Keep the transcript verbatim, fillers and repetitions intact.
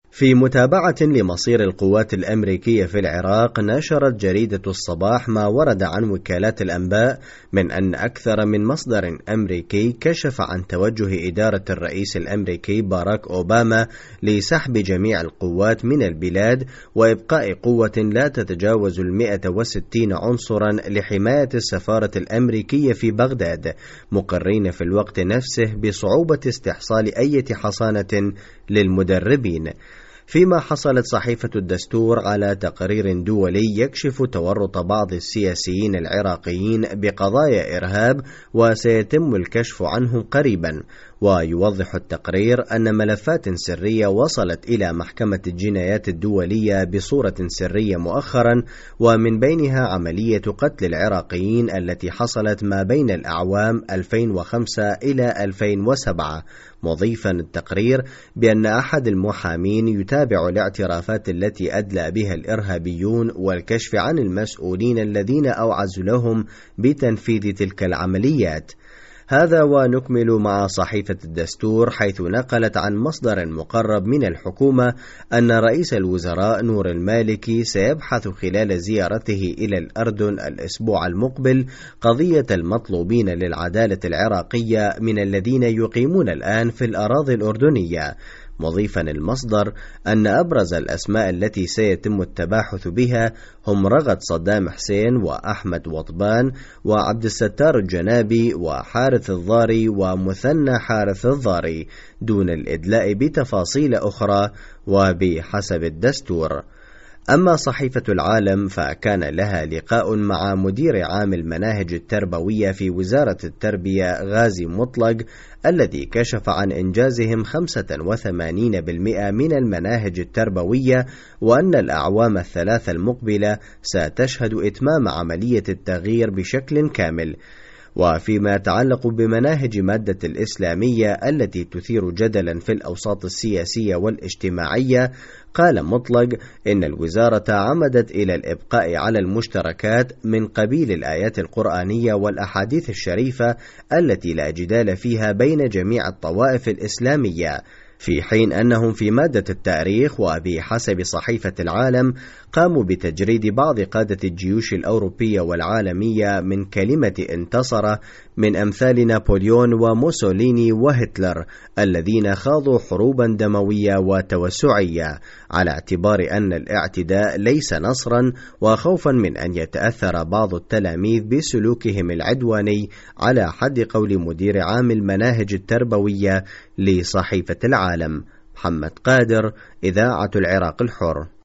في متابعة لمصير القوات الأمريكية في العراق، نشرت جريدة الصباح ما ورد عن وكالات الأنباء من أن أكثر من مصدر أمريكي كشف عن توجه إدارة الرئيس الأمريكي باراك أوباما لسحب جميع القوات من البلاد وإبقاء قوة لا تتجاوز المئة وستين عنصرا لحماية السفارة الأمريكية في بغداد، مقرين في الوقت نفسه بصعوبة استحصال أي حصانة للمدربين. فيما حصلت صحيفة الدستور على تقرير دولي يكشف تورط بعض السياسيين العراقيين بقضايا إرهاب وسيتم الكشف عنهم قريبا. ويوضح التقرير أن ملفات سرية وصلت إلى محكمة الجنايات الدولية بصورة سرية مؤخرا، ومن بينها عملية قتل العراقيين التي حصلت ما بين الأعوام ألفين وخمسة إلى ألفين وسبعة، مضيفا التقرير بأن أحد المحامين يتابع الاعترافات التي أدلى بها الإرهابيون والكشف عن المسؤولين الذين أوعزوا لهم بتنفيذ تلك العمليات. هذا ونكمل مع صحيفة الدستور، حيث نقلت عن مصدر مقرب من الحكومة أن رئيس الوزراء نور المالكي سيبحث خلال زيارته إلى الأردن الأسبوع المقبل قضية المطلوبين للعدالة العراقية من الذين يقيمون الآن في الأراضي الأردنية، مضيفا المصدر أن أبرز الأسماء التي سيتم التباحث بها هم رغد صدام حسين وأحمد وطبان وعبد الستار الجنابي وحارث الضاري ومثنى حارث الضاري، دون الإدلاء بتفاصيل أخرى وبحسب الدستور. أما صحيفة العالم فكان لها لقاء مع مدير عام المناهج التربوية في وزارة التربية غازي مطلق، الذي كشف عن إنجازهم خمسة وثمانين بالمئة من المناهج التربوية، وأن الأعوام الثلاث المقبلة ستشهد إتمام عملية التغيير بشكل كامل. وفيما يتعلق بمناهج مادة الإسلامية التي تثير جدلا في الأوساط السياسية والاجتماعية، قال مطلق إن الوزارة عمدت إلى الإبقاء على المشتركات من قبيل الآيات القرآنية والأحاديث الشريفة التي لا جدال فيها بين جميع الطوائف الإسلامية، في حين أنهم في مادة التاريخ وبحسب صحيفة العالم قاموا بتجريد بعض قادة الجيوش الأوروبية والعالمية من كلمة انتصر من أمثال نابليون وموسوليني وهتلر الذين خاضوا حروبا دموية وتوسعية، على اعتبار أن الاعتداء ليس نصرا، وخوفا من أن يتأثر بعض التلاميذ بسلوكهم العدواني، على حد قول مدير عام المناهج التربوية لصحيفة العالم. محمد قادر، إذاعة العراق الحر.